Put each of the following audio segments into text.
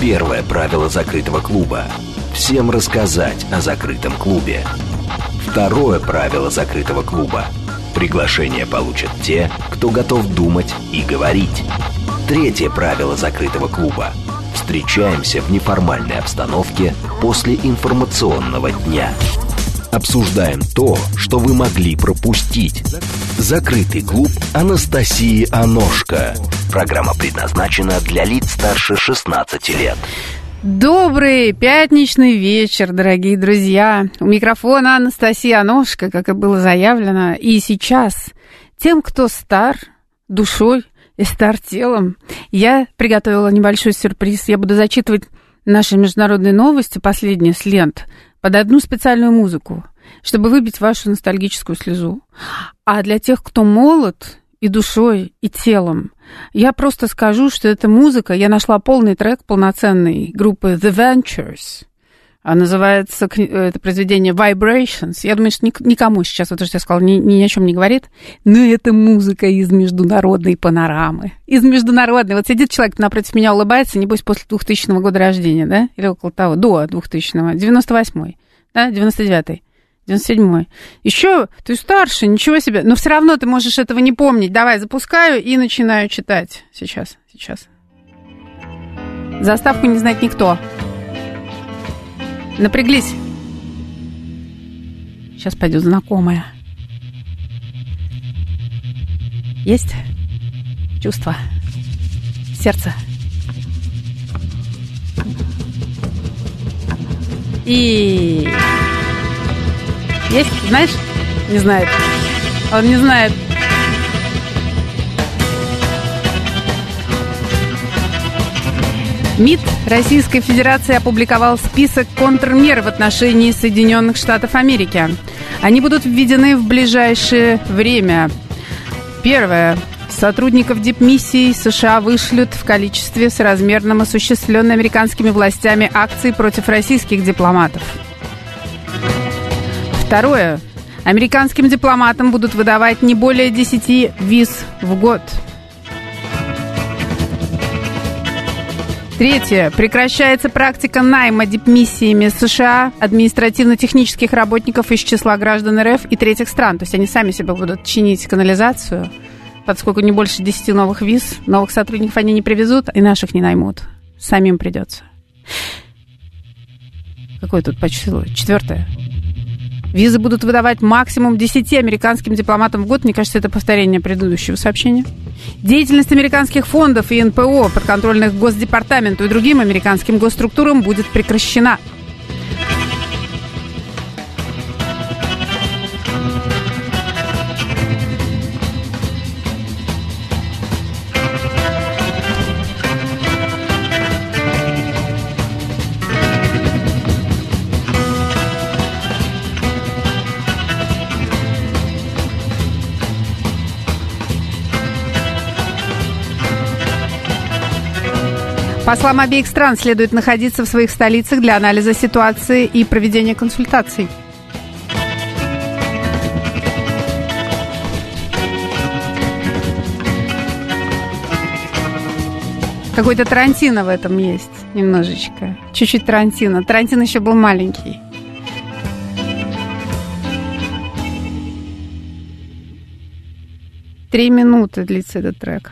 Первое правило закрытого клуба – всем рассказать о закрытом клубе. Второе правило закрытого клуба – приглашение получат те, кто готов думать и говорить. Третье правило закрытого клуба – встречаемся в неформальной обстановке после информационного дня. Обсуждаем то, что вы могли пропустить. Закрытый клуб Анастасии Аношко. Программа предназначена для лиц старше 16 лет. Добрый пятничный вечер, дорогие друзья. У микрофона Анастасия Аношко, как и было заявлено. И сейчас тем, кто стар душой и стар телом, я приготовила небольшой сюрприз. Я буду зачитывать наши международные новости, последние с лент, под одну специальную музыку, чтобы выбить вашу ностальгическую слезу. А для тех, кто молод и душой, и телом, я просто скажу, что эта музыка, я нашла полный трек полноценной группы The Ventures. Называется это произведение Vibrations. Я думаю, что никому сейчас, вот то, что я сказала, ни о чем не говорит, но это музыка из международной панорамы. Из международной. Вот сидит человек напротив меня, улыбается, небось, после 2000 года рождения, да? Или около того, до 2000-го. 98-й, да? 99-й. 97-й. Еще ты старше, ничего себе. Но все равно ты можешь этого не помнить. Давай, запускаю и начинаю читать. Сейчас. Заставку не знает никто. Напряглись. Сейчас пойдет знакомая. Есть? Чувство. Сердце. И... Есть? Знаешь? Не знает. Он не знает. МИД Российской Федерации опубликовал список контрмер в отношении Соединенных Штатов Америки. Они будут введены в ближайшее время. Первое. Сотрудников дипмиссий США вышлют в количестве соразмерном осуществленной американскими властями акций против российских дипломатов. Второе. Американским дипломатам будут выдавать не более 10 виз в год. Третье. Прекращается практика найма дипмиссиями США административно-технических работников из числа граждан РФ и третьих стран. То есть они сами себе будут чинить канализацию, поскольку не больше 10 новых виз, новых сотрудников они не привезут, и наших не наймут. Самим придется. Какое тут по числу? Четвертое. Визы будут выдавать максимум 10 американским дипломатам в год. Мне кажется, это повторение предыдущего сообщения. Деятельность американских фондов и НПО, подконтрольных Госдепартаменту и другим американским госструктурам, будет прекращена. Послам обеих стран следует находиться в своих столицах для анализа ситуации и проведения консультаций. Какой-то Тарантино в этом есть немножечко. Чуть-чуть Тарантино. Тарантино еще был маленький. Три минуты длится этот трек.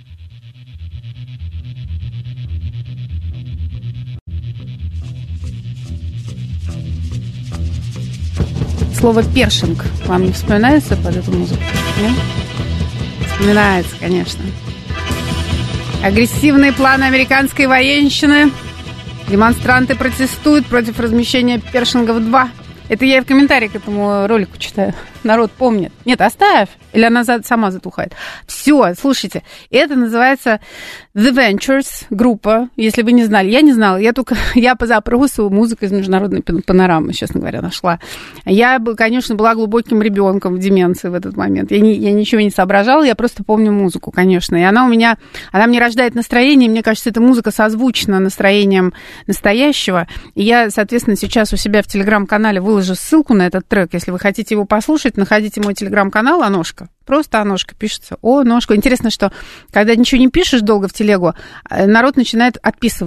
Слово «першинг» вам не вспоминается под эту музыку? Нет? Вспоминается, конечно. Агрессивные планы американской военщины. Демонстранты протестуют против размещения «Першингов-2». Это я и в комментариях к этому ролику читаю. Народ помнит. Нет, оставь. Или она сама затухает. Все, слушайте. Это называется The Ventures, группа. Если вы не знали. Я не знала. Я по запросу музыка из международной панорамы, честно говоря, нашла. Я, конечно, была глубоким ребенком в деменции в этот момент. Я ничего не соображала. Я просто помню музыку, конечно. И она мне рождает настроение. Мне кажется, эта музыка созвучна настроением настоящего. И я, соответственно, сейчас у себя в телеграм-канале выложу ссылку на этот трек. Если вы хотите его послушать, находите мой телеграм-канал «Аношка». Просто «Аношка» пишется. Аношка. Интересно, что когда ничего не пишешь долго в телегу, народ начинает отписываться.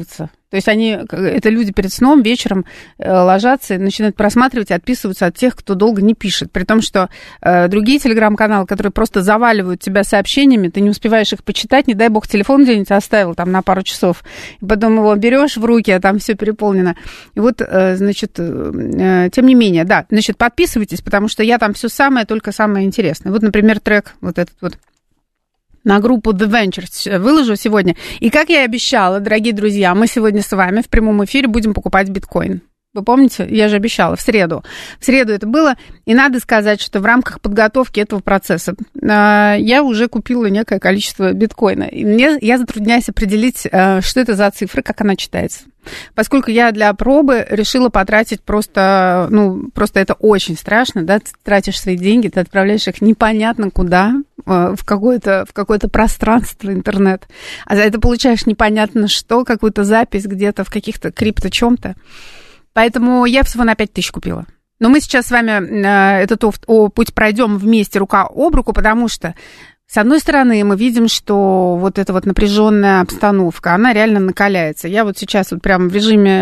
То есть это люди перед сном, вечером ложатся и начинают просматривать и отписываются от тех, кто долго не пишет. При том, что другие телеграм-каналы, которые просто заваливают тебя сообщениями, ты не успеваешь их почитать, не дай бог телефон где-нибудь оставил там на пару часов, и потом его берешь в руки, а там все переполнено. И вот, значит, тем не менее, да, значит, подписывайтесь, потому что я там все самое, только самое интересное. Вот, например, трек вот этот вот на группу The Ventures выложу сегодня. И как я и обещала, дорогие друзья, мы сегодня с вами в прямом эфире будем покупать биткоин. Вы помните? Я же обещала в среду. В среду это было. И надо сказать, что в рамках подготовки этого процесса я уже купила некое количество биткоина. И я затрудняюсь определить, что это за цифра, как она читается. Поскольку я для пробы решила потратить просто это очень страшно, да, ты тратишь свои деньги, ты отправляешь их непонятно куда, в какое-то пространство, интернет, а за это получаешь непонятно что, какую-то запись где-то в каких-то крипто-чем-то. Поэтому я всего на 5000 купила. Но мы сейчас с вами этот путь пройдем вместе, рука об руку, потому что, с одной стороны, мы видим, что вот эта вот напряженная обстановка, она реально накаляется. Я вот сейчас вот прям в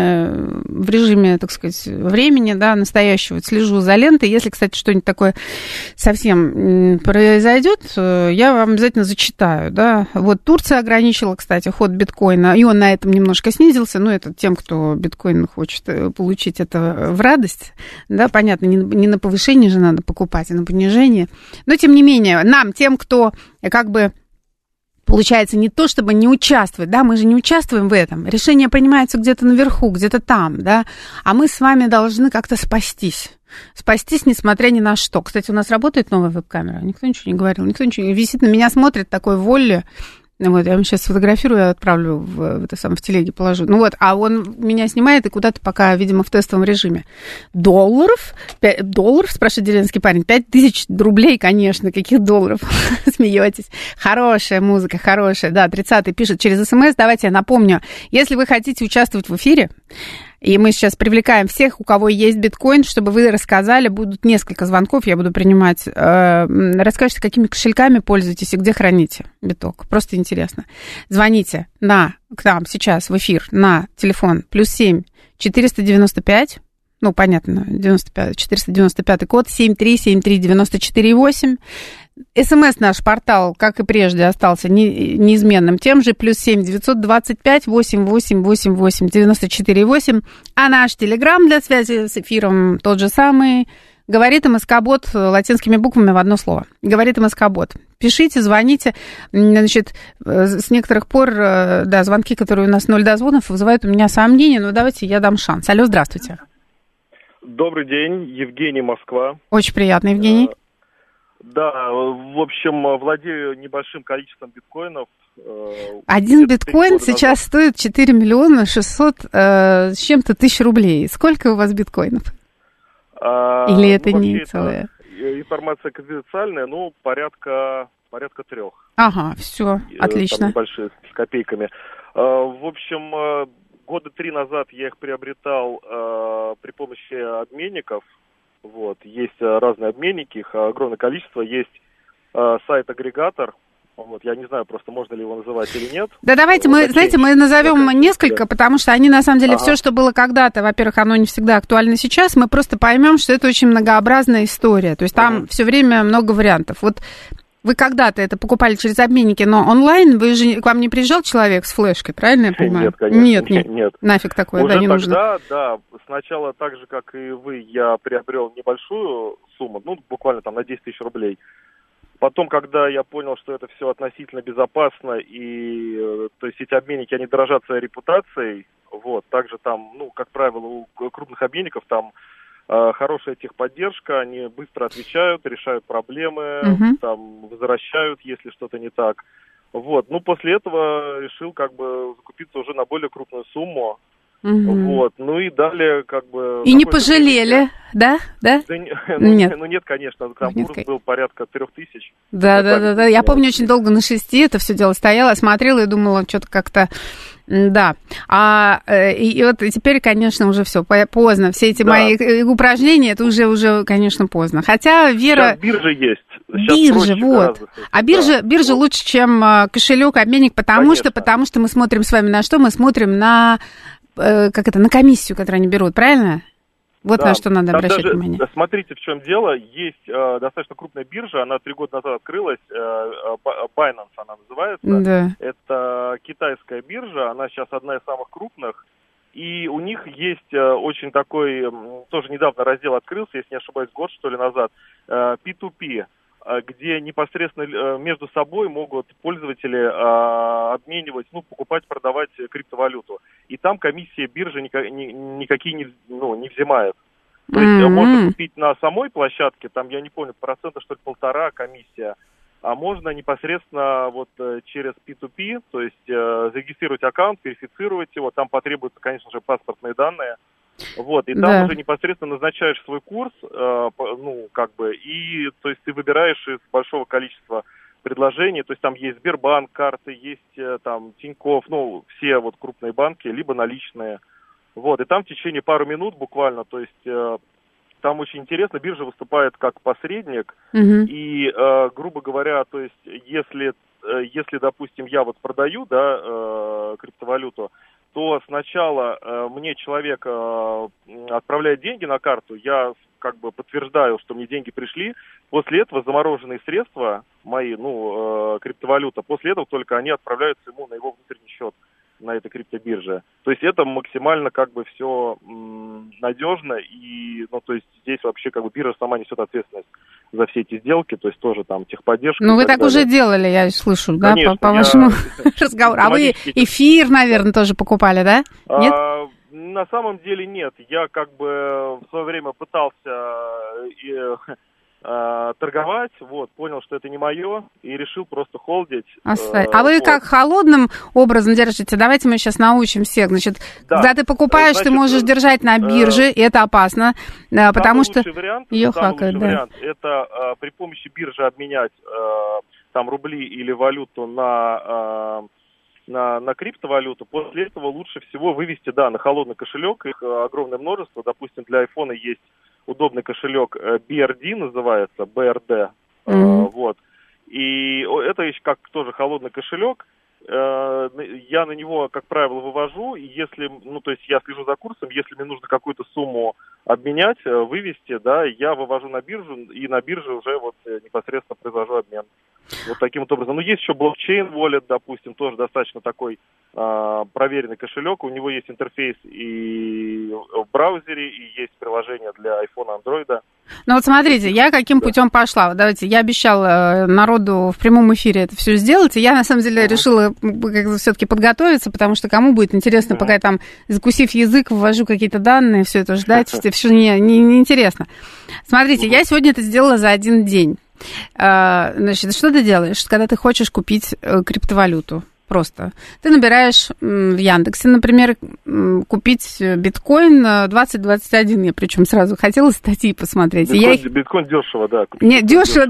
режиме, так сказать, времени, да, настоящего, слежу за лентой. Если, кстати, что-нибудь такое совсем произойдет, я вам обязательно зачитаю, да. Вот Турция ограничила, кстати, ход биткоина, и он на этом немножко снизился. Ну, это тем, кто биткоин хочет получить это в радость, да, понятно, не на повышение же надо покупать, а на понижение. Но, тем не менее, нам, тем, кто как бы, получается, не то, чтобы не участвовать, да, мы же не участвуем в этом, решения принимаются где-то наверху, где-то там, да, а мы с вами должны как-то спастись, несмотря ни на что. Кстати, у нас работает новая веб-камера, никто ничего не говорил, никто ничего не висит, на меня смотрит такой Волли. Вот, я вам сейчас сфотографирую, отправлю в телеге положу. Ну вот, а он меня снимает и куда-то пока, видимо, в тестовом режиме. $5 спрашивает деревенский парень. 5000 рублей, конечно, каких долларов? Смеетесь. Хорошая музыка, хорошая. Да, 30-й пишет через СМС. Давайте я напомню. Если вы хотите участвовать в эфире, и мы сейчас привлекаем всех, у кого есть биткоин, чтобы вы рассказали, будут несколько звонков, я буду принимать. Расскажите, какими кошельками пользуетесь и где храните биток. Просто интересно. Звоните к нам сейчас в эфир на телефон +7 495, ну, понятно, 495 код, 7373948. СМС наш портал, как и прежде, остался неизменным тем же, +7 925 8888 94,8. А наш телеграм для связи с эфиром тот же самый. Говорит МСК-бот латинскими буквами в одно слово. Говорит МСК-бот. Пишите, звоните. Значит, с некоторых пор, да, звонки, которые у нас 0 дозвонов, вызывают у меня сомнения, но давайте я дам шанс. Алло, здравствуйте. Добрый день, Евгений, Москва. Очень приятно, Евгений. Да, в общем, владею небольшим количеством биткоинов. Один биткоин сейчас стоит 4 600 с чем-то тысяч рублей. Сколько у вас биткоинов? Или это не целое? Информация конфиденциальная, ну, порядка 3. Ага, все, отлично. Там небольшие, с копейками. В общем, 3 года назад я их приобретал при помощи обменников. Вот, есть разные обменники, их огромное количество, есть сайт-агрегатор, вот, я не знаю, просто можно ли его называть или нет. Да давайте мы назовем несколько, потому что они, на самом деле, все, что было когда-то, во-первых, оно не всегда актуально сейчас, мы просто поймем, что это очень многообразная история, то есть там все время много вариантов. Вот вы когда-то это покупали через обменники, но онлайн, к вам не приезжал человек с флешкой, правильно я понимаю? Нет, конечно, нет. Нафиг такое, уже да, не тогда, нужно. Да, сначала так же, как и вы, я приобрел небольшую сумму, ну, буквально там на 10 тысяч рублей. Потом, когда я понял, что это все относительно безопасно, и, то есть, эти обменники, они дорожат своей репутацией, вот, также там, ну, как правило, у крупных обменников там хорошая техподдержка, они быстро отвечают, решают проблемы, там, возвращают, если что-то не так. Вот, ну, после этого решил, как бы, закупиться уже на более крупную сумму. Вот, ну и далее, как бы... И не пожалели, да? Нет. Нет, конечно, там нет, курс был порядка 3000. Да. Я помню, очень долго на 6 это все дело стояло, смотрела и думала, что-то как-то... Да. И вот теперь, конечно, уже все поздно. Все эти мои упражнения, это уже, конечно, поздно. Хотя Вера... Сейчас биржа есть. Биржа, вот. А биржа лучше, чем кошелек, обменник, потому что мы смотрим с вами на что? Мы смотрим на на комиссию, которую они берут, правильно? Вот на что надо обращать внимание. Смотрите, в чем дело. Есть достаточно крупная биржа, она 3 года назад открылась, Binance она называется. Да. Это китайская биржа, она сейчас одна из самых крупных. И у них есть очень такой, тоже недавно раздел открылся, если не ошибаюсь, год, что ли, назад, P2P, где непосредственно между собой могут пользователи обменивать, покупать, продавать криптовалюту. И там комиссия биржи никакие не взимает. То есть можно купить на самой площадке, там, я не помню, процента, что ли, 1,5 комиссия, а можно непосредственно вот через P2P, то есть зарегистрировать аккаунт, верифицировать его, там потребуются, конечно же, паспортные данные. Вот, и там уже непосредственно назначаешь свой курс, и, то есть, ты выбираешь из большого количества предложений, то есть, там есть Сбербанк, карты, есть там Тинькофф, все вот крупные банки, либо наличные. Вот, и там в течение пару минут буквально, то есть, там очень интересно, биржа выступает как посредник, и, грубо говоря, то есть, если, допустим, я вот продаю, криптовалюту, то сначала мне человек отправляет деньги на карту, я как бы подтверждаю, что мне деньги пришли, после этого замороженные средства мои, криптовалюта, после этого только они отправляются ему на его внутренний счет на этой криптобирже. То есть это максимально как бы все надежно, и, то есть здесь вообще как бы биржа сама несет ответственность за все эти сделки, то есть тоже там техподдержка. Вы так уже делали, я слышу, конечно, да, по вашему разговору. А вы эфир, наверное, тоже покупали, да? Нет? На самом деле нет. Я как бы в свое время пытался торговать, понял, что это не мое, и решил просто холдить. А вы как холодным образом держите? Давайте мы сейчас научим всех. Значит, когда ты покупаешь, ты можешь держать на бирже, и это опасно, потому что ее хакают. Самый лучший вариант – это при помощи биржи обменять там рубли или валюту на криптовалюту. После этого лучше всего вывести, на холодный кошелек. Их огромное множество. Допустим, для айфона есть удобный кошелек BRD, называется, BRD. И это еще как тоже холодный кошелек. Я на него, как правило, вывожу. И если, то есть я слежу за курсом, если мне нужно какую-то сумму обменять, вывести, я вывожу на биржу, и на бирже уже непосредственно произвожу обмен. Вот таким вот образом. Есть еще блокчейн Wallet, допустим, тоже достаточно такой проверенный кошелек. У него есть интерфейс и в браузере, и есть приложение для iPhone, Android. Смотрите, я каким путем пошла. Давайте, я обещала народу в прямом эфире это все сделать, и я, на самом деле, решила все-таки подготовиться, потому что кому будет интересно, пока я там, закусив язык, ввожу какие-то данные, все это ждать, все не интересно. Смотрите, я сегодня это сделала за один день. Значит, что ты делаешь, когда ты хочешь купить криптовалюту? Просто. Ты набираешь в Яндексе, например, купить биткоин 2021. Я причем сразу хотела статьи посмотреть. Биткоин дешево, да. Нет, дешево,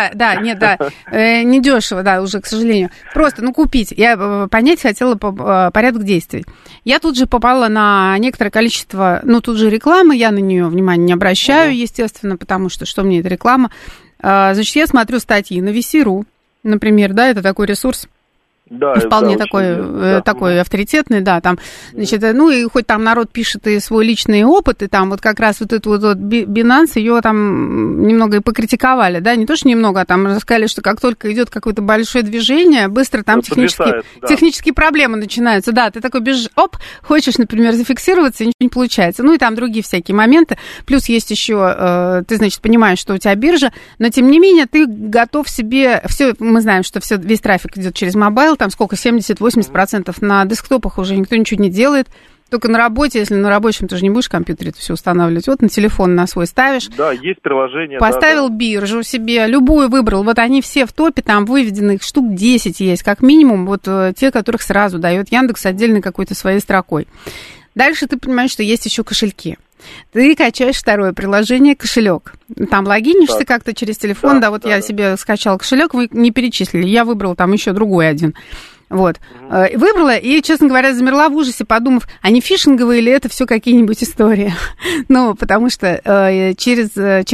не дешево, уже, к сожалению. Просто, купить. Я понять хотела порядок действий. Я тут же попала на некоторое количество, тут же рекламы, я на нее внимания не обращаю, естественно, потому что мне эта реклама. Значит, я смотрю статьи на VC.ru, например, это такой ресурс. Вполне такой авторитетный, там, значит, и хоть там народ пишет и свой личный опыт, и там вот как раз вот эту вот Binance, ее там немного и покритиковали, не то, что немного, а там рассказали, что как только идет какое-то большое движение, быстро там технические проблемы начинаются, ты такой бежишь, хочешь, например, зафиксироваться, и ничего не получается, и там другие всякие моменты, плюс есть еще, ты, значит, понимаешь, что у тебя биржа, но тем не менее ты готов себе, мы знаем, что весь трафик идет через мобайл, там сколько, 70-80% на десктопах уже никто ничего не делает. Только на работе, если на рабочем, ты же не будешь в компьютере это все устанавливать. На телефон на свой ставишь. Да, есть приложение. Поставил биржу себе, любую выбрал. Они все в топе, там выведены, их штук 10 есть, как минимум, те, которых сразу дает Яндекс отдельной какой-то своей строкой. Дальше ты понимаешь, что есть еще кошельки. Ты качаешь второе приложение «Кошелек». Там логинишься как-то через телефон. Я себе скачала кошелек, вы не перечислили. Я выбрала там еще другой один. Выбрала и, честно говоря, замерла в ужасе, подумав, а не фишинговые или это все какие-нибудь истории. Потому что через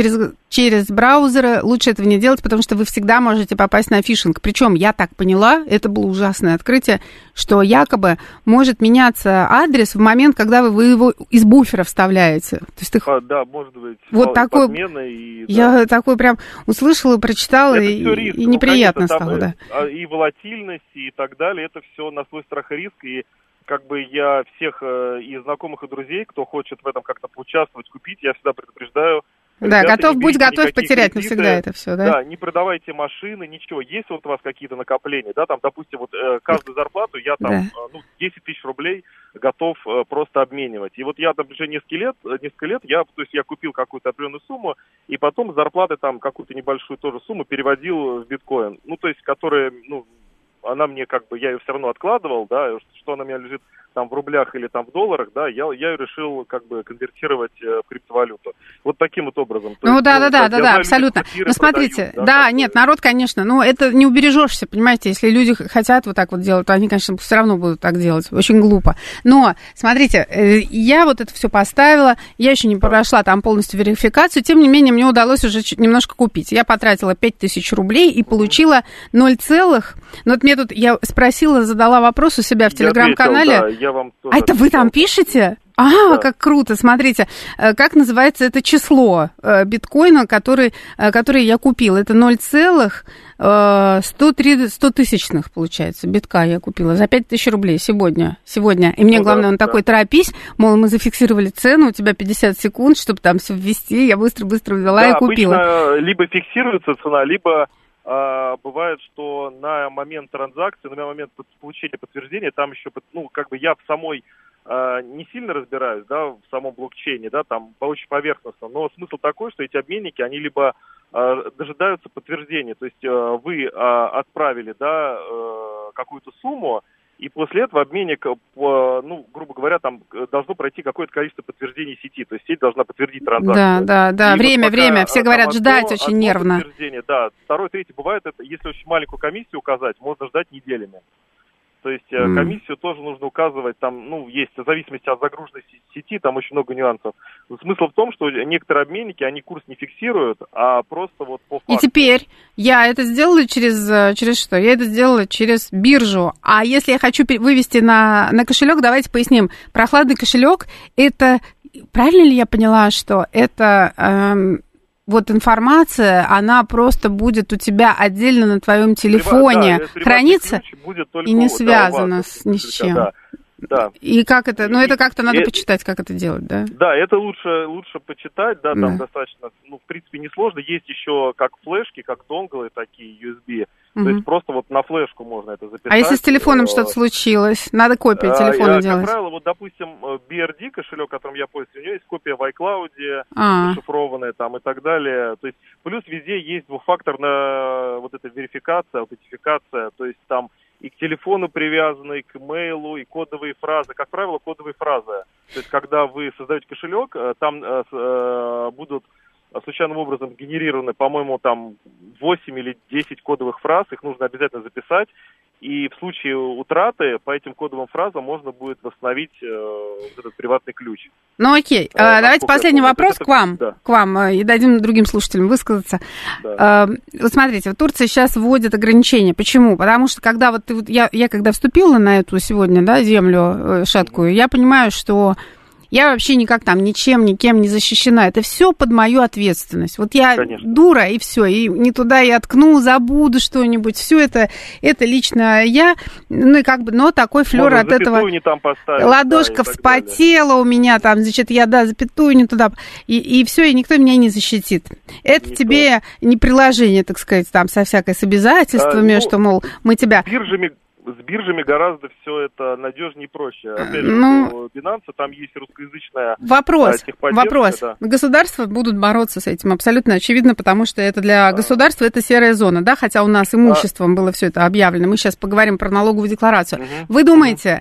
через браузеры, лучше этого не делать, потому что вы всегда можете попасть на фишинг. Причем, я так поняла, это было ужасное открытие, что якобы может меняться адрес в момент, когда вы его из буфера вставляете. То есть их... Да, может быть. Вот такой... И, я такой прям услышала, прочитала, и неприятно конечно, стало, да. И волатильность, и так далее, это все на свой страх и риск, и как бы я всех и знакомых, и друзей, кто хочет в этом как-то поучаствовать, купить, я всегда предупреждаю. Да, ребята, будь готов потерять кредиты, навсегда это все, да? Да, не продавайте машины, ничего. Есть вот у вас какие-то накопления, да, там, допустим, вот каждую зарплату я там, 10 тысяч рублей готов просто обменивать. И вот я там уже несколько лет, я купил какую-то определенную сумму, и потом с зарплаты там какую-то небольшую тоже сумму переводил в биткоин. Ну, то есть, которая, она мне как бы, я ее все равно откладывал, да, что она у меня лежит там в рублях или там в долларах, да, я ее решил как бы конвертировать в криптовалюту. Вот таким вот образом. Да, абсолютно. Ну, смотрите, нет, народ, конечно, это не убережешься, понимаете, если люди хотят вот так вот делать, то они, конечно, все равно будут так делать, очень глупо. Но, смотрите, я вот это все поставила, я еще не прошла там полностью верификацию, тем не менее, мне удалось уже чуть немножко купить. Я потратила 5000 рублей и получила 0, но вот мне тут, я спросила, задала вопрос у себя в телеграм-канале. Это вы там пишете? Да. Как круто, смотрите, как называется это число биткоина, который я купила. Это 0,100 тысячных, получается, битка я купила за 5000 рублей сегодня. И мне главное, он такой, торопись, мол, мы зафиксировали цену, у тебя 50 секунд, чтобы там все ввести, я быстро ввела и купила. Обычно либо фиксируется цена, либо... бывает, что на момент транзакции, на момент получения подтверждения, там еще, я в самой не сильно разбираюсь, да, в самом блокчейне, да, там очень поверхностно, но смысл такой, что эти обменники, они либо дожидаются подтверждения, то есть вы отправили, да, какую-то сумму, и после этого обменник, грубо говоря, там должно пройти какое-то количество подтверждений сети. То есть сеть должна подтвердить транзакцию. Да. Время. Все говорят, ждать очень нервно. Да. Второе, третье. Бывает, это, если очень маленькую комиссию указать, можно ждать неделями. То есть комиссию тоже нужно указывать, там, есть в зависимости от загруженности сети, там очень много нюансов. Но смысл в том, что некоторые обменники, они курс не фиксируют, а просто вот по факту. И теперь я это сделала через что? Я это сделала через биржу. А если я хочу вывести на кошелек, давайте поясним. Прохладный кошелек, это, правильно ли я поняла, что это... Вот информация, она просто будет у тебя отдельно на твоем телефоне храниться и не связана ни с чем. Да. И как это? Это как-то надо почитать, как это делать, да? Да, это лучше почитать, да, там достаточно, в принципе, несложно. Есть еще как флешки, как донглы такие, USB. То есть просто вот на флешку можно это записать. А если с телефоном что-то случилось? Надо копию телефона делать. Как правило, вот, допустим, BRD кошелек, которым я пользуюсь, у него есть копия в iCloud, зашифрованная там и так далее. То есть плюс везде есть двухфакторная вот эта верификация, аутентификация. То есть там и к телефону привязаны, и к имейлу, и кодовые фразы. Как правило, кодовые фразы. То есть когда вы создаете кошелек, там будут случайным образом генерированы, по-моему, там 8 или 10 кодовых фраз, их нужно обязательно записать, и в случае утраты по этим кодовым фразам можно будет восстановить этот приватный ключ. Окей, давайте последний вопрос к вам, и дадим другим слушателям высказаться. Да. Вот смотрите, в Турции сейчас вводят ограничения. Почему? Потому что когда я когда вступила на эту сегодня, да, землю шаткую, я понимаю, что я вообще никак там никем не защищена. Это все под мою ответственность. Вот я дура, и все. И не туда я ткну, забуду что-нибудь. Все это лично я. Но такой флёр от этого. Не там поставить, ладошка вспотела у меня там, значит, я, запятую не туда. И все, и никто меня не защитит. Это тебе не приложение, так сказать, там со с обязательствами, что, мол, мы тебя... С биржами гораздо все это надежнее и проще. Опять же, у Binance там есть русскоязычная техподдержка. Вопрос. Да. Государства будут бороться с этим, абсолютно очевидно, потому что это для государства это серая зона, да, хотя у нас имуществом было все это объявлено. Мы сейчас поговорим про налоговую декларацию. Вы думаете,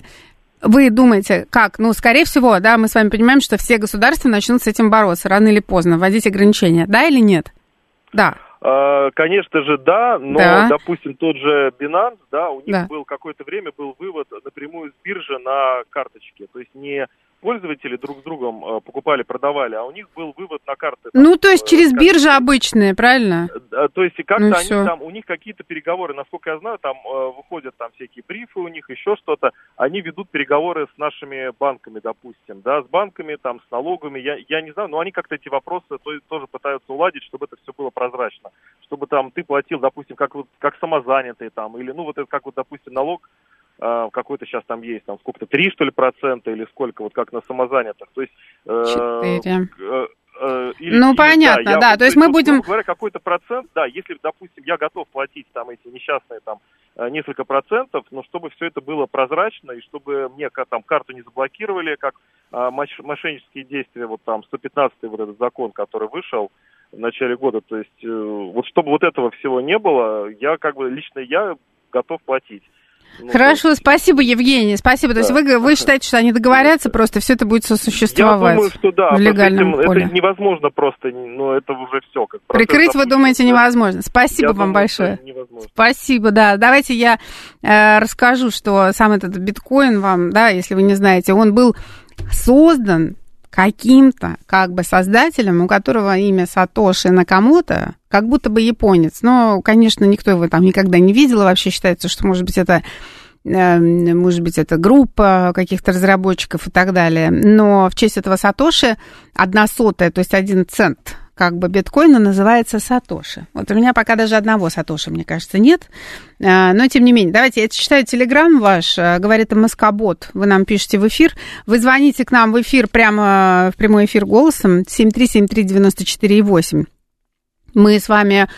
как? Скорее всего, да, мы с вами понимаем, что все государства начнут с этим бороться рано или поздно, вводить ограничения, да или нет? Да. Конечно же, да, но, допустим, тот же Binance, да, у них был какое-то время был вывод напрямую с биржи на карточки, то есть не пользователи друг с другом покупали, продавали, а у них был вывод на карты. Ну, то есть через биржи обычные, правильно? То есть как-то они всё. там, у них какие-то переговоры, насколько я знаю, там выходят там всякие брифы у них, еще что-то. Они ведут переговоры с нашими банками, допустим, да, с банками, там, с налогами, я не знаю, но они как-то эти вопросы тоже пытаются уладить, чтобы это все было прозрачно. Чтобы там ты платил, допустим, как самозанятый там, или, ну, вот это как вот, допустим, налог, какой-то сейчас там есть, там сколько-то, 3, что ли, процента, или сколько, вот как на самозанятых. То есть... 4. Или, понятно, да. То есть мы будем... Говоря, какой-то процент, да, если, допустим, я готов платить там эти несчастные там несколько процентов, но чтобы все это было прозрачно, и чтобы мне там карту не заблокировали, как мошеннические действия, вот там 115-й вот этот закон, который вышел в начале года, то есть вот чтобы вот этого всего не было, я как бы лично я готов платить. Хорошо, спасибо, Евгений, спасибо. Да. То есть вы считаете, что они договорятся, просто все это будет сосуществовать? Я думаю, что да, в легальном поле. Это невозможно просто, но это уже все. Как прикрыть, вы думаете, невозможно? Спасибо вам большое. Спасибо, да. Давайте я расскажу, что сам этот биткоин вам, да, если вы не знаете, он был создан каким-то, как бы, создателем, у которого имя Сатоши Накамото, как будто бы японец. Но, конечно, никто его там никогда не видел. Вообще считается, что, может быть, это группа каких-то разработчиков и так далее. Но в честь этого Сатоши 1/100, то есть 1 цент, как бы, биткоина называется Сатоши. Вот у меня пока даже одного Сатоши, мне кажется, нет. Но, тем не менее, давайте, я читаю телеграм ваш, говорит МСК-бот, вы нам пишете в эфир. Вы звоните к нам в эфир прямо в прямой эфир голосом 7373948. Мы с вами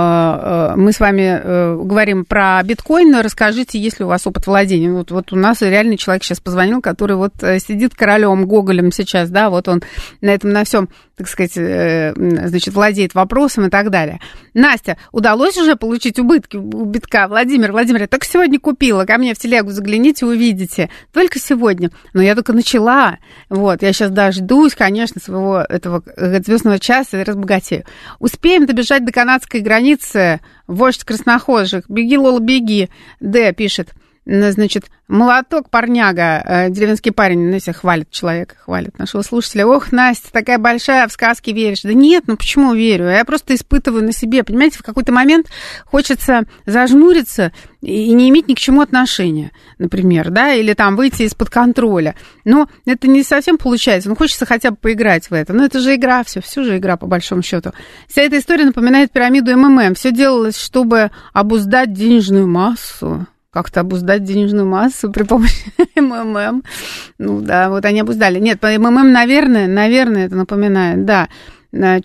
говорим про биткоин. Расскажите, есть ли у вас опыт владения. Вот у нас реальный человек сейчас позвонил, который вот сидит королем Гоголем сейчас, да, вот он на всем, так сказать, значит, владеет вопросом и так далее. Настя, удалось уже получить убытки у битка? Владимир, я только сегодня купила. Ко мне в телегу загляните, увидите. Только сегодня. Но я только начала. Вот, я сейчас дождусь, конечно, своего этого звездного часа и разбогатею. Успеем добежать до канадской границы, вождь краснохожих. Беги, Лола, беги. Д пишет, значит, молоток, парняга, деревенский парень, Настя хвалит человека, хвалит нашего слушателя. Ох, Настя, такая большая, в сказки веришь. Да нет, ну почему верю? Я просто испытываю на себе. Понимаете, в какой-то момент хочется зажмуриться и не иметь ни к чему отношения, например, да, или там выйти из-под контроля. Но это не совсем получается. Ну, хочется хотя бы поиграть в это. Но это же игра, все же игра, по большому счету. Вся эта история напоминает пирамиду МММ. Все делалось, чтобы обуздать денежную массу. Как-то обуздать денежную массу при помощи МММ. Ну да, вот они обуздали. Нет, по МММ, наверное, это напоминает, да. 4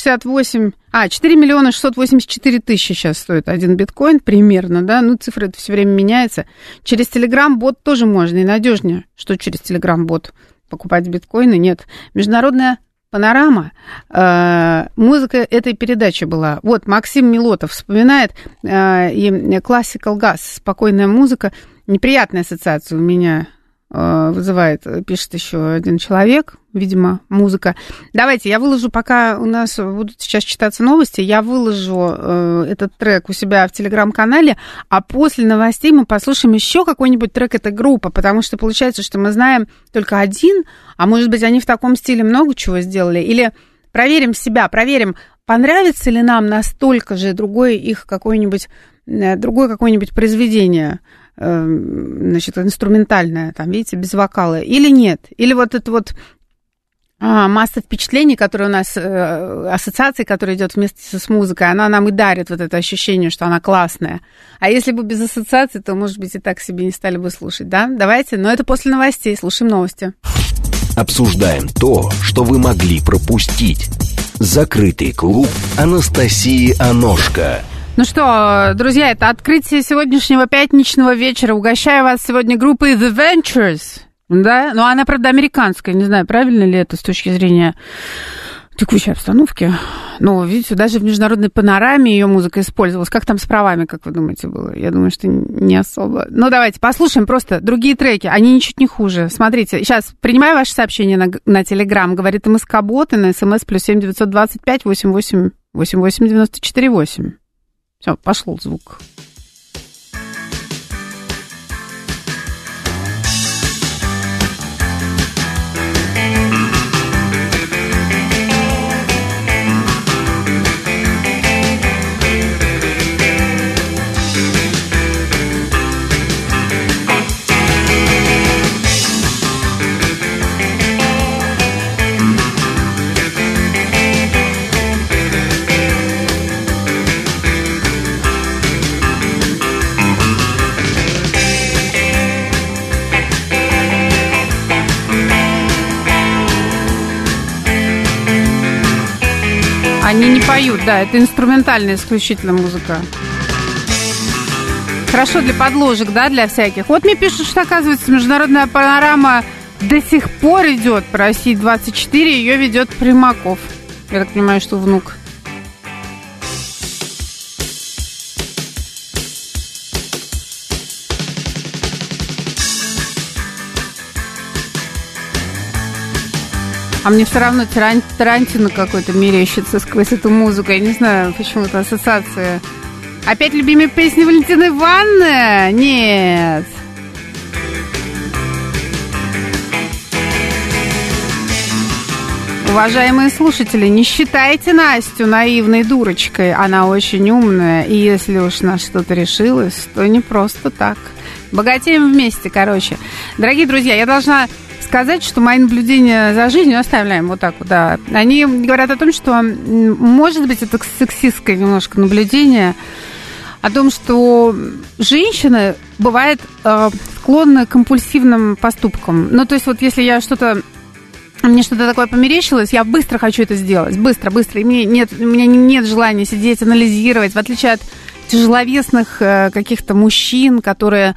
миллиона 684 тысячи сейчас стоит один биткоин примерно, да, ну цифра это все время меняется. Через Telegram-бот тоже можно и надежнее. Что через Telegram-бот? Покупать биткоины? Нет. Международная панорама. Музыка этой передачи была. Вот, Максим Милотов вспоминает, и Classical Gas, спокойная музыка. Неприятная ассоциация у меня вызывает, пишет еще один человек, видимо, музыка. Давайте, я выложу, пока у нас будут сейчас читаться новости, я выложу этот трек у себя в Телеграм-канале, а после новостей мы послушаем еще какой-нибудь трек этой группы, потому что получается, что мы знаем только один, а может быть, они в таком стиле много чего сделали, или проверим себя, понравится ли нам настолько же другое какое-нибудь произведение, значит, инструментальное, там, видите, без вокала, или нет, или вот это вот масса впечатлений, которые у нас, ассоциации, которая идет вместе с музыкой, она нам и дарит вот это ощущение, что она классная. А если бы без ассоциаций, то, может быть, и так себе не стали бы слушать, да? Давайте, но это после новостей, слушаем новости. Обсуждаем то, что вы могли пропустить. Закрытый клуб Анастасии Аношко. Ну что, друзья, это открытие сегодняшнего пятничного вечера. Угощаю вас сегодня группой The Ventures. Да, но она, правда, американская. Не знаю, правильно ли это с точки зрения текущей обстановки. Но, видите, даже в международной панораме ее музыка использовалась. Как там с правами, как вы думаете, было? Я думаю, что не особо. Ну, давайте послушаем просто другие треки. Они ничуть не хуже. Смотрите, сейчас принимаю ваши сообщения на Телеграм. Говорит МСК-бот и на СМС +7 925 88 88 94 8. Все, пошел звук. Они не поют, да, это инструментальная исключительно музыка. Хорошо для подложек, да, для всяких. Вот мне пишут, что, оказывается, международная панорама до сих пор идет по России 24, ее ведет Примаков. Я так понимаю, что внук. А мне все равно Тарантино какой-то мерещится сквозь эту музыку. Я не знаю, почему-то ассоциация. Опять любимые песни Валентины Ивановны? Нет. Уважаемые слушатели, не считайте Настю наивной дурочкой. Она очень умная. И если уж на что-то решилась, то не просто так. Богатеем вместе, короче. Дорогие друзья, я должна сказать, что мои наблюдения за жизнью, оставляем вот так вот, да, они говорят о том, что, может быть, это сексистское немножко наблюдение, о том, что женщины бывают склонны к компульсивным поступкам. Ну, то есть вот если я мне что-то такое померещилось, я быстро хочу это сделать, быстро, и у меня нет желания сидеть, анализировать, в отличие от тяжеловесных каких-то мужчин, которые,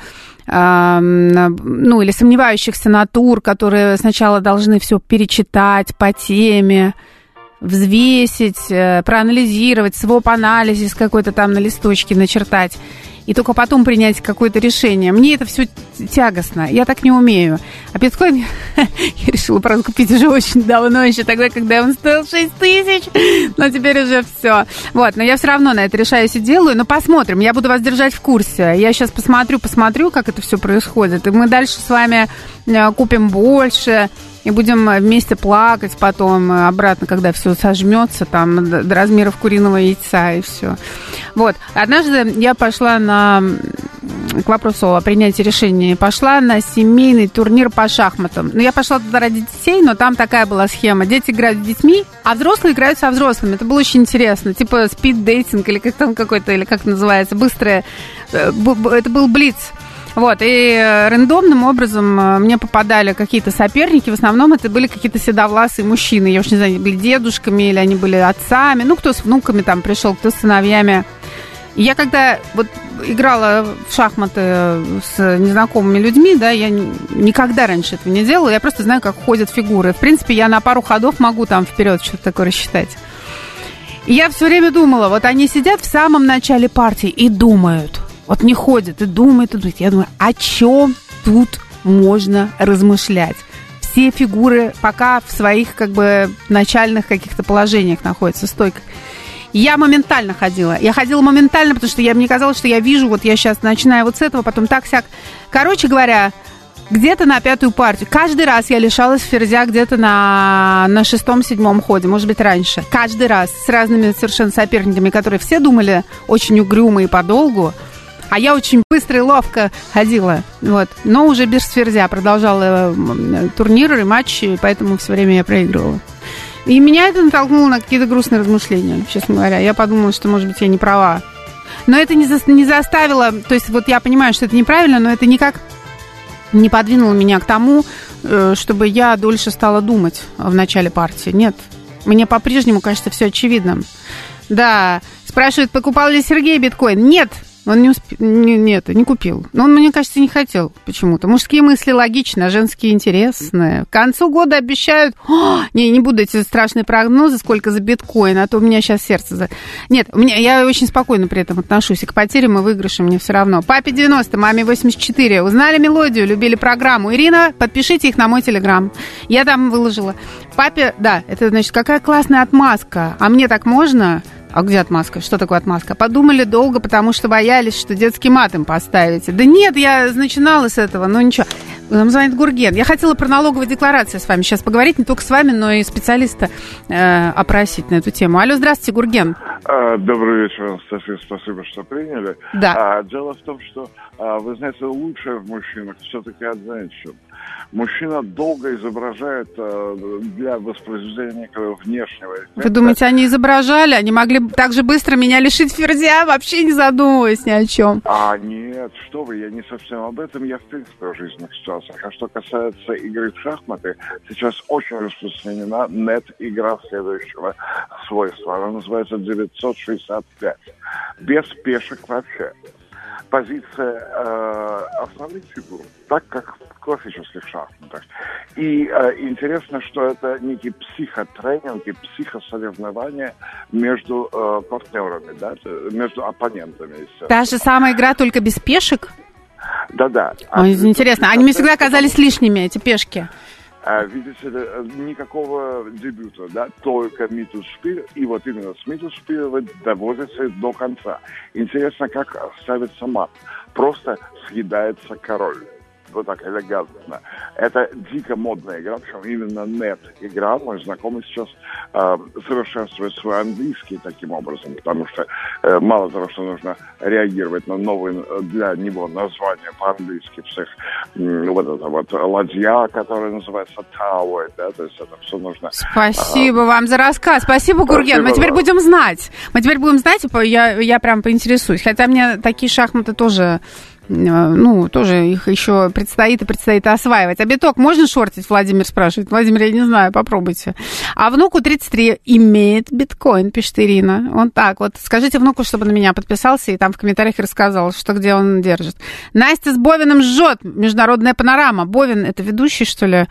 или сомневающихся натур, которые сначала должны все перечитать по теме, взвесить, проанализировать, своп-анализ какой-то там на листочке начертать, и только потом принять какое-то решение. Мне это все тягостно, я так не умею. А биткоин я решила, правда, купить уже очень давно, еще тогда, когда он стоил 6 тысяч, но теперь уже все. Вот, но я все равно на это решаюсь и делаю, но посмотрим, я буду вас держать в курсе. Я сейчас посмотрю, как это все происходит, и мы дальше с вами купим больше, и будем вместе плакать потом обратно, когда все сожмется там до размеров куриного яйца и все. Вот. Однажды я пошла к вопросу о принятии решения, пошла на семейный турнир по шахматам. Я пошла туда ради детей, но там такая была схема. Дети играют с детьми, а взрослые играют со взрослыми. Это было очень интересно. Типа спид-дейтинг или как там какой-то, или как это называется, быстрое. Это был блиц. Вот, и рандомным образом мне попадали какие-то соперники, в основном это были какие-то седовласые мужчины, я уж не знаю, они были дедушками или они были отцами, кто с внуками там пришел, кто с сыновьями. И я когда вот играла в шахматы с незнакомыми людьми, да, я никогда раньше этого не делала, я просто знаю, как ходят фигуры. В принципе, я на пару ходов могу там вперед что-то такое рассчитать. И я все время думала, вот они сидят в самом начале партии и думают. Вот не ходят и думают. Я думаю, о чем тут можно размышлять? Все фигуры пока в своих начальных каких-то положениях находятся, стойках. Я моментально ходила. Я ходила моментально, потому что мне казалось, что я вижу, вот я сейчас начинаю вот с этого, потом так-сяк. Короче говоря, где-то на 5-ю партию. Каждый раз я лишалась ферзя где-то на 6-7 ходе, может быть, раньше. Каждый раз с разными совершенно соперниками, которые все думали очень угрюмо и подолгу. А я очень быстро и ловко ходила, вот. Но уже без ферзя продолжала турниры и матчи, поэтому все время я проигрывала. И меня это натолкнуло на какие-то грустные размышления, честно говоря. Я подумала, что, может быть, я не права. Но это не заставило, то есть вот я понимаю, что это неправильно, но это никак не подвинуло меня к тому, чтобы я дольше стала думать в начале партии. Нет, мне по-прежнему кажется все очевидным. Да, спрашивают, покупал ли Сергей биткоин? Нет. Он не купил. Но он, мне кажется, не хотел почему-то. Мужские мысли логичны, а женские интересные. К концу года обещают... Не буду эти страшные прогнозы, сколько за биткоин, а то у меня сейчас сердце... Нет, я очень спокойно при этом отношусь и к потерям, и выигрышам, мне все равно. Папе 90, маме 84. Узнали мелодию, любили программу. Ирина, подпишите их на мой телеграм. Я там выложила. Папе, да, это значит, какая классная отмазка. А мне так можно... А где отмазка? Что такое отмазка? Подумали долго, потому что боялись, что детский мат им поставите. Да нет, я начинала с этого, но ничего. Нам звонит Гурген. Я хотела про налоговые декларации с вами сейчас поговорить, не только с вами, но и специалиста опросить на эту тему. Алло, здравствуйте, Гурген. Добрый вечер, Анастасия, спасибо, что приняли. Да. Дело в том, что, вы знаете, лучшее в мужчинах все-таки от женщин. Мужчина долго изображает для воспроизведения внешнего. Вы думаете, они изображали? Они могли так же быстро меня лишить ферзя, вообще не задумываясь ни о чем. Нет, что вы, я не совсем об этом, я в принципе о жизненных ситуациях. А что касается игры в шахматы, сейчас очень распространена нет-игра следующего свойства. Она называется 965. Без пешек вообще. Позиция основных фигур, так как в классических шахматах. И интересно, что это некий психотренинг и психосоревнования между партнерами, да, между оппонентами. Та же самая игра, только без пешек? Да-да. Ой, интересно. Они мне всегда казались лишними, эти пешки. Видите ли, никакого дебюта, да, только Миттельшпиль, и вот именно с Миттельшпиля вы доводите до конца. Интересно, как ставится мат. Просто съедается король. Вот так элегантно. Это дико модная игра, причем именно нет-игра. Мой знакомый сейчас совершенствует свой английский таким образом, потому что мало того, что нужно реагировать на новые для него названия по-английски всех, вот это вот ладья, которая называется Tower, да, то есть это все нужно... Спасибо вам за рассказ. Спасибо, Гурген. Мы теперь будем знать. Я прям поинтересуюсь. Хотя мне такие шахматы тоже... тоже их еще предстоит осваивать. А биток можно шортить, Владимир спрашивает. Владимир, я не знаю, попробуйте. А внуку 33 имеет биткоин, пишет Ирина. Он так вот. Скажите внуку, чтобы на меня подписался и там в комментариях рассказал, что где он держит. Настя с Бовиным жжет. Международная панорама. Бовин, это ведущий, что ли?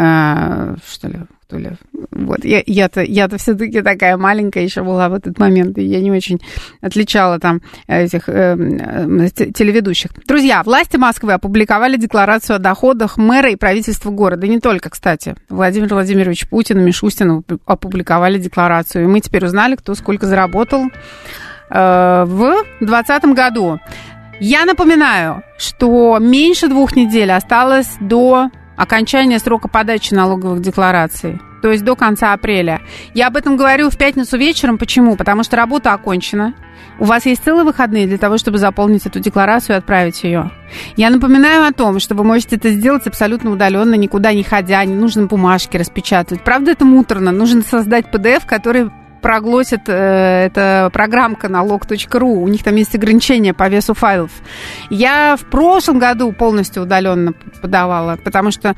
Вот, я-то все-таки такая маленькая еще была в этот момент, и я не очень отличала там этих телеведущих. Друзья, власти Москвы опубликовали декларацию о доходах мэра и правительства города. И не только, кстати. Владимир Владимирович Путин и Мишустин опубликовали декларацию. И мы теперь узнали, кто сколько заработал в 2020 году. Я напоминаю, что меньше 2 недель осталось до окончания срока подачи налоговых деклараций, то есть до конца апреля. Я об этом говорю в пятницу вечером. Почему? Потому что работа окончена. У вас есть целые выходные для того, чтобы заполнить эту декларацию и отправить ее. Я напоминаю о том, что вы можете это сделать абсолютно удаленно, никуда не ходя, не нужно бумажки распечатывать. Правда, это муторно. Нужно создать PDF, который проглотит эта программка налог.ру. У них там есть ограничения по весу файлов. Я в прошлом году полностью удаленно подавала, потому что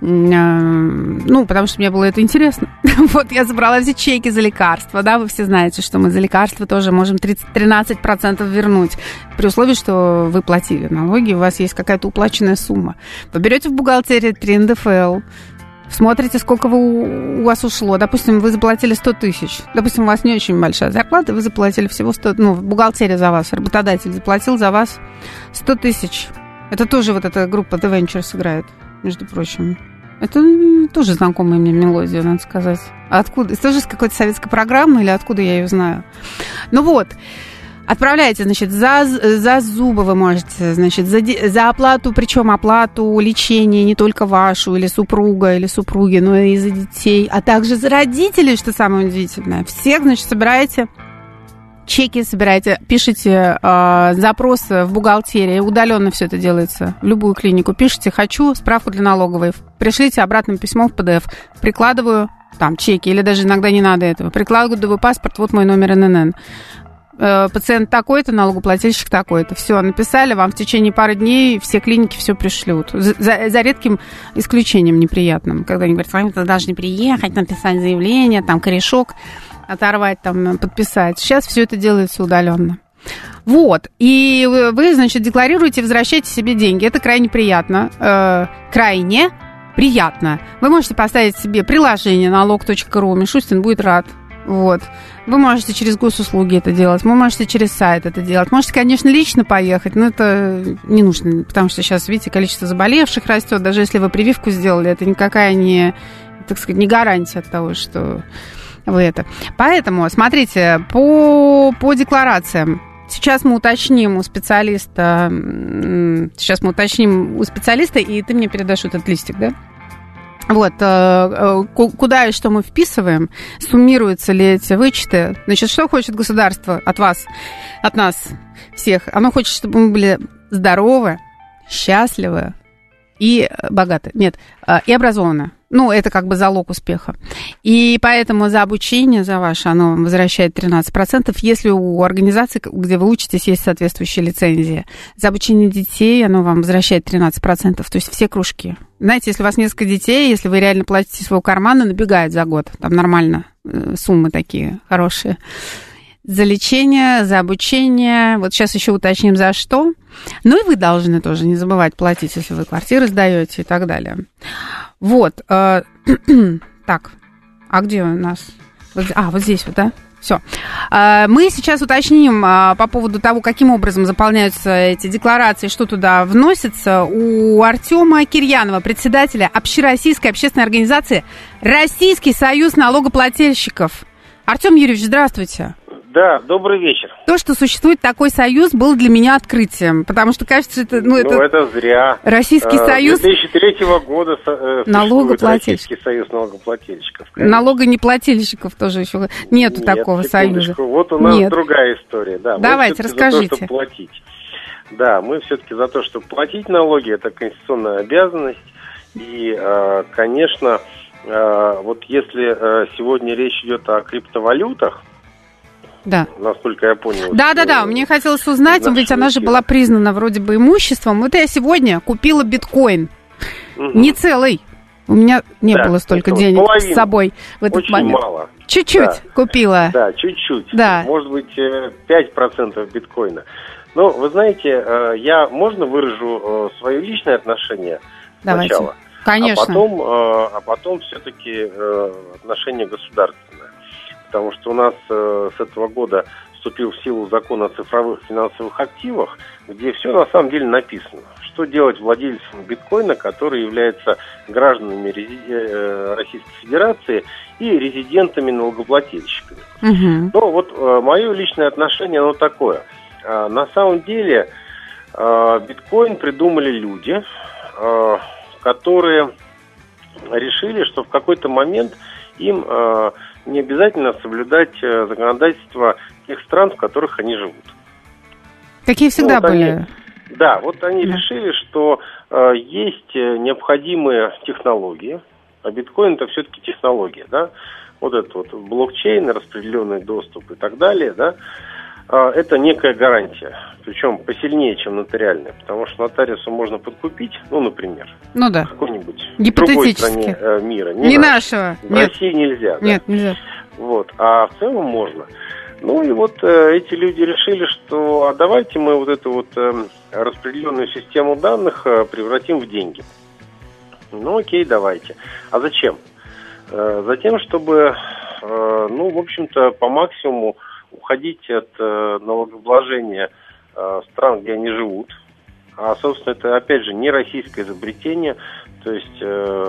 мне было это интересно. Вот я забрала все чеки за лекарства, да, вы все знаете, что мы за лекарства тоже можем 13% вернуть, при условии, что вы платили налоги, у вас есть какая-то уплаченная сумма. Вы берете в бухгалтерии 3 НДФЛ, смотрите, сколько у вас ушло. Допустим, вы заплатили 100 тысяч. Допустим, у вас не очень большая зарплата, вы заплатили всего 100... бухгалтерия за вас, работодатель заплатил за вас 100 тысяч. Это тоже вот эта группа The Ventures играет, между прочим. Это тоже знакомая мне мелодия, надо сказать. А откуда? Это тоже с какой-то советской программы или откуда я ее знаю? Отправляете, значит, за зубы вы можете, значит, за оплату, причем оплату лечения не только вашу, или супруга, или супруги, но и за детей, а также за родителей, что самое удивительное. Всех, значит, собираете чеки, пишите запрос в бухгалтерии, удаленно все это делается, в любую клинику. Пишите «хочу справку для налоговой», пришлите обратным письмом в PDF, прикладываю там чеки, или даже иногда не надо этого, прикладываю паспорт, вот мой номер ННН. Пациент такой-то, налогоплательщик такой-то. Все, написали, вам в течение пары дней все клиники все пришлют. За редким исключением неприятным. Когда они говорят, вы должны приехать, написать заявление, там корешок оторвать, там подписать. Сейчас все это делается удаленно. Вот. И вы, значит, декларируете, возвращаете себе деньги. Это крайне приятно. Крайне приятно. Вы можете поставить себе приложение налог.ру. Мишустин будет рад. Вот. Вы можете через госуслуги это делать, вы можете через сайт это делать. Можете, конечно, лично поехать, но это не нужно, потому что сейчас, видите, количество заболевших растет. Даже если вы прививку сделали, это никакая не, так сказать, не гарантия от того, что вы это. Поэтому, смотрите, по декларациям. Сейчас мы уточним у специалиста, и ты мне передашь этот листик, да? Вот, куда и что мы вписываем, суммируются ли эти вычеты. Значит, что хочет государство от вас, от нас всех? Оно хочет, чтобы мы были здоровы, счастливы и богаты. Нет, и образованы. Ну, это как бы залог успеха. И поэтому за обучение, за ваше, оно возвращает 13%, если у организации, где вы учитесь, есть соответствующая лицензия. За обучение детей оно вам возвращает 13%, то есть все кружки. Знаете, если у вас несколько детей, если вы реально платите из своего кармана, набегает за год. Там нормально суммы такие хорошие. За лечение, за обучение. Вот сейчас еще уточним, за что. Ну и вы должны тоже не забывать платить, если вы квартиры сдаете и так далее. Вот. Так. А где у нас? Вот здесь вот, да? Все. Мы сейчас уточним по поводу того, каким образом заполняются эти декларации, что туда вносится. У Артема Кирьянова, председателя Общероссийской общественной организации «Российский союз налогоплательщиков». Артем Юрьевич, здравствуйте. Да, добрый вечер. То, что существует такой союз, было для меня открытием, потому что, кажется, это... это зря. Российский союз... С 2003 года налогоплательщиков. Российский союз налогоплательщиков. Налогонеплательщиков тоже еще нету такого союза. Вот у нас другая история. Да, давайте, расскажите. За то, чтобы платить. Да, мы все-таки за то, чтобы платить налоги, это конституционная обязанность. И, конечно, вот если сегодня речь идет о криптовалютах, да. Насколько я понял. Да. Мне хотелось узнать, ведь она же была признана вроде бы имуществом. Вот я сегодня купила биткоин. Не целый. У меня не было столько денег с собой в этот момент. Очень мало. Чуть-чуть купила. Да, чуть-чуть. Да. Может быть, 5% биткоина. Но, вы знаете, можно выражу свое личное отношение сначала? Конечно. А потом все-таки отношение государственное. Потому что у нас с этого года вступил в силу закон о цифровых финансовых активах, где все на самом деле написано. Что делать владельцам биткоина, которые являются гражданами Российской Федерации и резидентами налогоплательщиками. Угу. Но вот мое личное отношение, оно такое. На самом деле биткоин придумали люди, которые решили, что в какой-то момент им не обязательно соблюдать законодательство тех стран, в которых они живут. Такие всегда были. Они решили, что есть необходимые технологии, а биткоин это все-таки технология, да, вот этот вот блокчейн, распределенный доступ и так далее, да, это некая гарантия, причем посильнее, чем нотариальная, потому что нотариусу можно подкупить, например, какой-нибудь другой стране мира. Не нашего. В России нельзя. Нет, нельзя. Вот, а в целом можно. Ну и вот эти люди решили, что давайте мы вот эту вот распределенную систему данных превратим в деньги. Ну окей, давайте. А зачем? Затем, чтобы, в общем-то, по максимуму уходить от налогообложения стран, где они живут. А, собственно, это, опять же, не российское изобретение. То есть,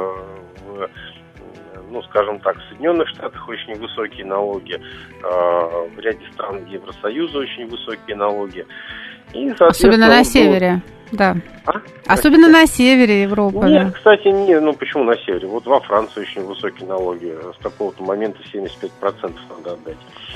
скажем так, в Соединенных Штатах очень высокие налоги, в ряде стран Евросоюза очень высокие налоги. И, особенно на севере, да. Особенно на севере Европы. Нет, кстати, почему на севере? Вот во Франции очень высокие налоги. С такого-то момента 75% надо отдать.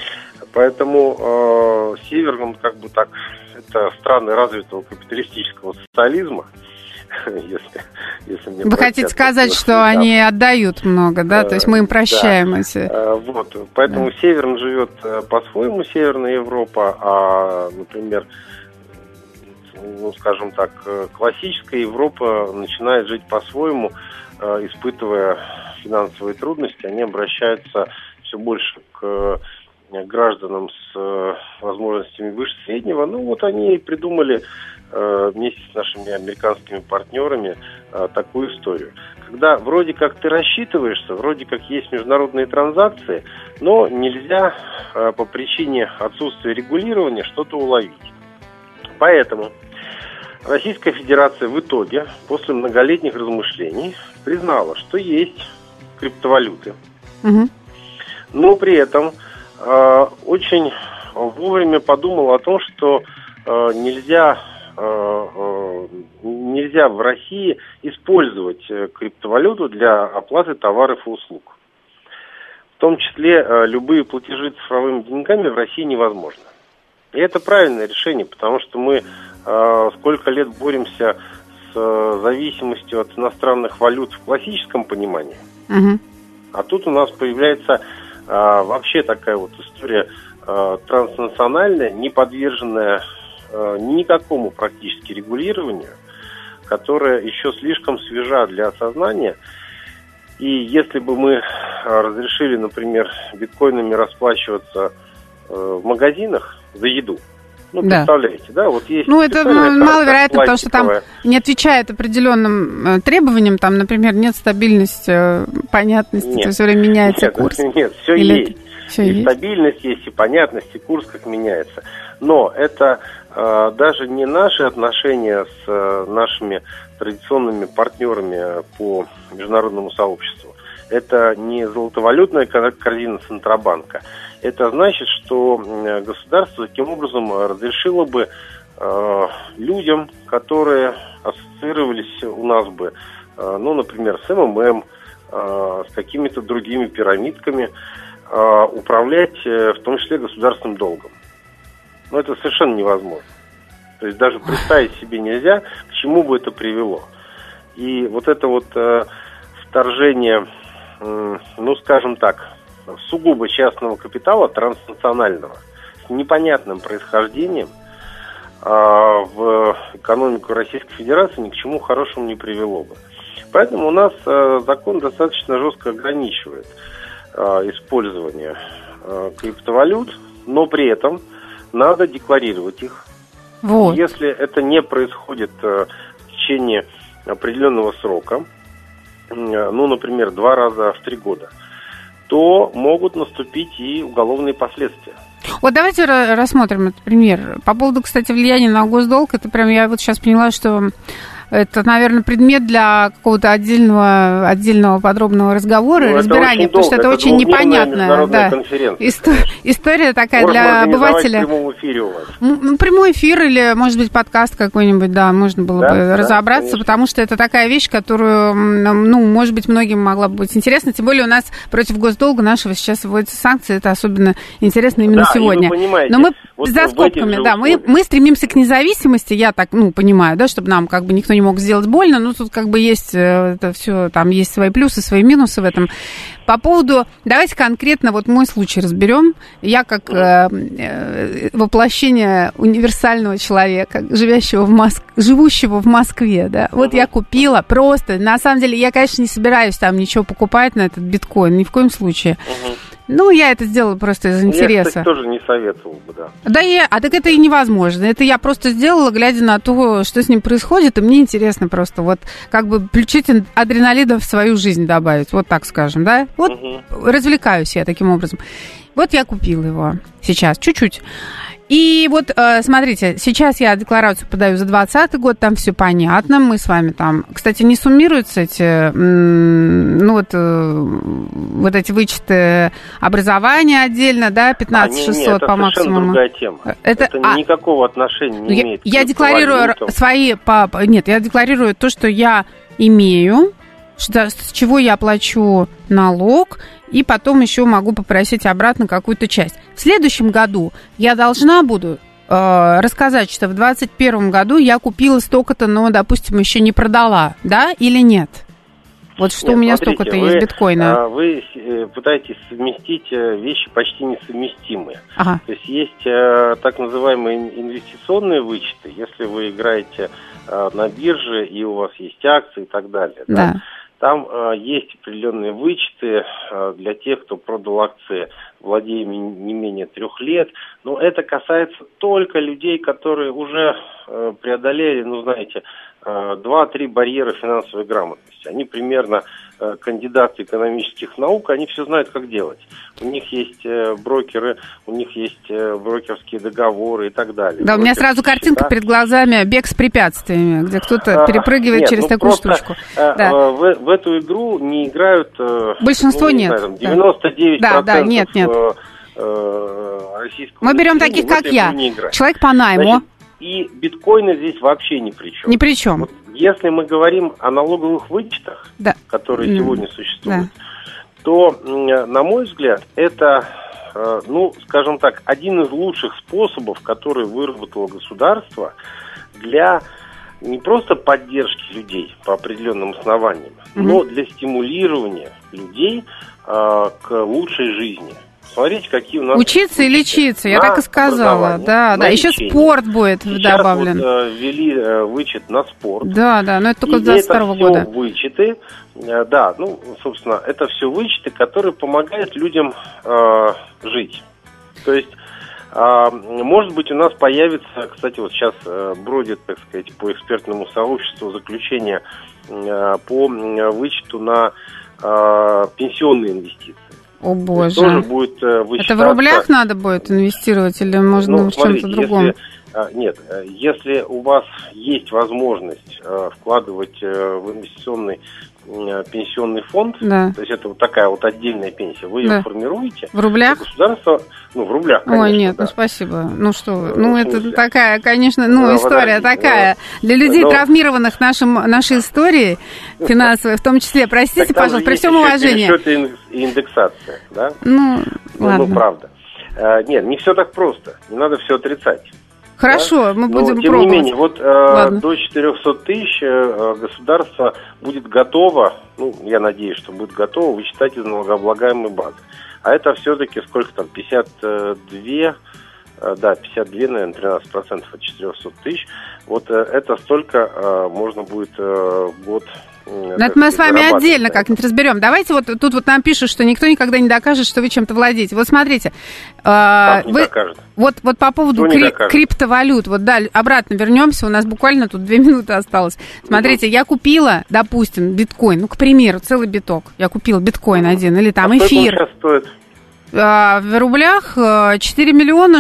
Поэтому север, он как бы так, это страны развитого капиталистического социализма. Если мне вы хотите сказать, что они отдают много, да? То есть мы им прощаем эти... Поэтому север живет по-своему, Северная Европа, а, например, скажем так, классическая Европа начинает жить по-своему, испытывая финансовые трудности, они обращаются все больше к гражданам с возможностями выше среднего. Они и придумали вместе с нашими американскими партнерами такую историю. Когда вроде как ты рассчитываешься, вроде как есть международные транзакции, но нельзя по причине отсутствия регулирования что-то уловить. Поэтому Российская Федерация в итоге, после многолетних размышлений, признала, что есть криптовалюты. Угу. Но при этом очень вовремя подумала о том, что нельзя в России использовать криптовалюту для оплаты товаров и услуг. В том числе любые платежи цифровыми деньгами в России невозможно. И это правильное решение, потому что мы сколько лет боремся зависимостью от иностранных валют в классическом понимании. Угу. А тут у нас появляется вообще такая вот история транснациональная, не подверженная никакому практически регулированию, которая еще слишком свежа для осознания. И если бы мы разрешили, например, биткоинами расплачиваться в магазинах за еду, представляете, да, вот есть... это маловероятно, потому что там не отвечает определенным требованиям, там, например, нет стабильности, понятности, то есть все время меняется курс. Нет, все есть. И стабильность есть, и понятность, и курс как меняется. Но это даже не наши отношения с нашими традиционными партнерами по международному сообществу. Это не золотовалютная корзина Центробанка. Это значит, что государство таким образом разрешило бы людям, которые ассоциировались у нас бы, например, с МММ, с какими-то другими пирамидками, управлять в том числе государственным долгом. Но это совершенно невозможно. То есть даже представить себе нельзя, к чему бы это привело. И вот это вот вторжение, скажем так, сугубо частного капитала, транснационального, с непонятным происхождением в экономику Российской Федерации ни к чему хорошему не привело бы. Поэтому у нас закон достаточно жестко ограничивает использование криптовалют, но при этом надо декларировать их. Вот. Если это не происходит в течение определенного срока, например, 2 раза в 3 года, то могут наступить и уголовные последствия. Вот давайте рассмотрим этот пример. По поводу, кстати, влияния на госдолг, это прям я вот сейчас поняла, что это, наверное, предмет для какого-то отдельного подробного разговора и разбирания, потому что это очень непонятная история такая для обывателя. В прямом эфире у вас. Прямой эфир или, может быть, подкаст какой-нибудь, да, можно было бы разобраться, конечно. Потому что это такая вещь, которую, может быть, многим могла бы быть интересна. Тем более у нас против госдолга нашего сейчас вводятся санкции, это особенно интересно именно сегодня. Но мы за скобками, да, мы стремимся к независимости, я так, понимаю, да, чтобы нам как бы никто не мог сделать больно, но тут как бы есть это все, там есть свои плюсы, свои минусы в этом. По поводу, давайте конкретно вот мой случай разберем. Я как воплощение универсального человека, живущего в Москве, да, вот я купила просто, на самом деле, я, конечно, не собираюсь там ничего покупать на этот биткоин, ни в коем случае. Я это сделала просто из интереса. Я, кстати, тоже не советовал бы, да. Так это и невозможно. Это я просто сделала, глядя на то, что с ним происходит, и мне интересно просто вот как бы включить адреналина в свою жизнь добавить, вот так скажем, да? Вот развлекаюсь я таким образом. Вот я купила его сейчас, чуть-чуть. И вот, смотрите, сейчас я декларацию подаю за 2020 год, там все понятно, мы с вами там, кстати, не суммируются эти, вот эти вычеты образования отдельно, да, 15 600 по максимуму. Это другая тема. Это никакого отношения не имеет. Я декларирую я декларирую то, что я имею, с чего я плачу налог, и потом еще могу попросить обратно какую-то часть. В следующем году я должна буду рассказать, что в 2021 году я купила столько-то, но, допустим, еще не продала, да, или нет? Вот что у меня столько-то есть биткоина. Вы пытаетесь совместить вещи почти несовместимые. Ага. То есть есть так называемые инвестиционные вычеты, если вы играете на бирже, и у вас есть акции и так далее. Да. Там есть определенные вычеты для тех, кто продал акции, владея не менее 3 лет. Но это касается только людей, которые уже преодолели, 2-3 барьера финансовой грамотности. Они примерно кандидаты экономических наук, они все знают, как делать. У них есть брокеры, у них есть брокерские договоры и так далее. Да, у меня сразу картинка перед глазами, бег с препятствиями, где кто-то перепрыгивает через такую штучку. Да. В эту игру не играют... Большинство нет. 99% нет. Российского... Мы берем таких, как я. Человек по найму. И биткоины здесь вообще ни при чем. Ни при чем. Вот если мы говорим о налоговых вычетах, которые сегодня существуют, то, на мой взгляд, это, скажем так, один из лучших способов, который выработало государство для не просто поддержки людей по определенным основаниям, но для стимулирования людей к лучшей жизни. Смотрите, какие у нас... Учиться и лечиться, я так и сказала. Да. Еще спорт будет добавлен. Сейчас ввели вычет на спорт. Да, но это только с 22 года. Это все вычеты, собственно, это все вычеты, которые помогают людям жить. То есть, может быть, у нас появится, кстати, вот сейчас бродит, так сказать, по экспертному сообществу заключение по вычету на пенсионные инвестиции. О боже. Тоже будет вычитаться... Это в рублях надо будет инвестировать или можно в чем-то другом? Если у вас есть возможность вкладывать в инвестиционный пенсионный фонд, то есть это вот такая вот отдельная пенсия, вы ее формируете. В рублях? Государство, в рублях, конечно. Ой, нет, спасибо. Что вы. Это такая, конечно, история такая. Для людей, травмированных нашей историей финансовой, в том числе, простите, пожалуйста, при всем уважении. Пересчет и индексация, да? Ладно. Правда. Нет, не все так просто. Не надо все отрицать. Хорошо, мы будем тем пробовать. Не менее, до 400 тысяч государство будет готово, я надеюсь, что будет готово вычитать из налогооблагаемой базы. А это все-таки сколько там, 52, наверное, 13% от 400 тысяч. Вот это столько можно будет в год... Но это мы с вами отдельно как-нибудь разберем. Давайте тут нам пишут, что никто никогда не докажет, что вы чем-то владеете. Вот смотрите. Докажет? Вот по поводу криптовалют. Обратно вернемся. У нас буквально тут 2 минуты осталось. Смотрите, я купила, допустим, биткоин. К примеру, целый биток. Я купила биткоин один. Или там эфир. Сколько он сейчас стоит? В рублях 4 миллиона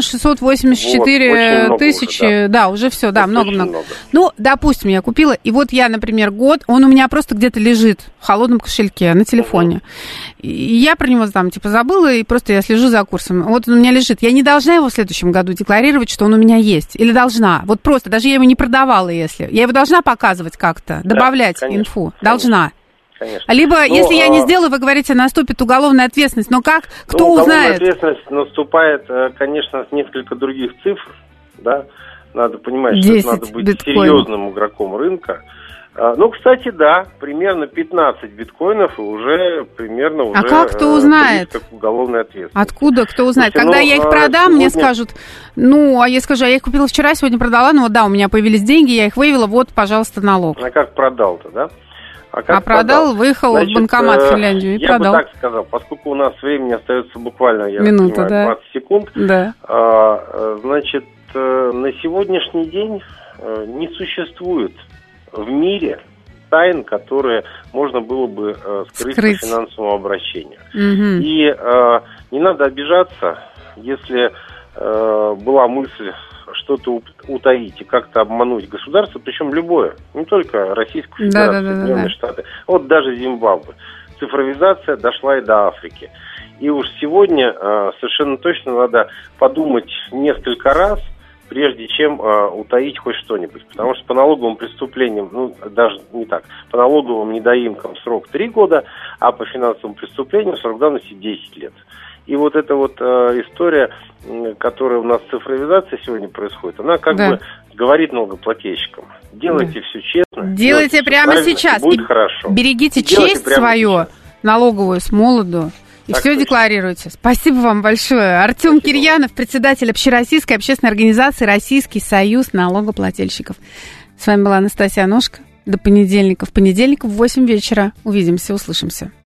684 тысячи. Да, уже все, много-много. Допустим, я купила, и вот я, например, год, он у меня просто где-то лежит в холодном кошельке на телефоне. И я про него забыла, и просто я слежу за курсом. Вот он у меня лежит. Я не должна его в следующем году декларировать, что он у меня есть? Или должна? Вот просто, даже я его не продавала, если. Я его должна показывать как-то, добавлять инфу? Должна. Конечно. Либо, если я не сделаю, вы говорите, наступит уголовная ответственность. Но как? Кто узнает? Уголовная ответственность наступает, конечно, с несколько других цифр. Да? Надо понимать, что это надо быть серьезным игроком рынка. Кстати, примерно 15 биткоинов и уже примерно... А как кто узнает? Как уголовная ответственность. Откуда кто узнает? Когда я их продам, мне скажут, я скажу, я их купила вчера, сегодня продала, у меня появились деньги, я их вывела, вот, пожалуйста, налог. А как продал-то, да? Продал, выехал в банкомат в Финляндию и продал. Я бы так сказал, поскольку у нас времени остается буквально, минута, 20 секунд. Да. На сегодняшний день не существует в мире тайн, которые можно было бы скрыть по финансовому обращению. Угу. И не надо обижаться, если была мысль что-то утаить и как-то обмануть государство, причем любое, не только Российскую Федерацию, Соединенные Штаты, вот даже Зимбабве. Цифровизация дошла и до Африки. И уж сегодня совершенно точно надо подумать несколько раз, прежде чем утаить хоть что-нибудь. Потому что по налоговым преступлениям, даже не так, по налоговым недоимкам срок 3 года, а по финансовым преступлениям срок давности 10 лет. И вот эта вот история, которая у нас цифровизация сегодня происходит, она бы говорит налогоплательщикам: делайте все честно. Делайте прямо сейчас. Будет хорошо. Берегите честь свою, налоговую, с молоду. И так все точно декларируйте. Спасибо вам большое. Артем Кирьянов, председатель общероссийской общественной организации «Российский союз налогоплательщиков». С вами была Анастасия Аношко. До понедельника. В понедельник в 8 вечера. Увидимся, услышимся.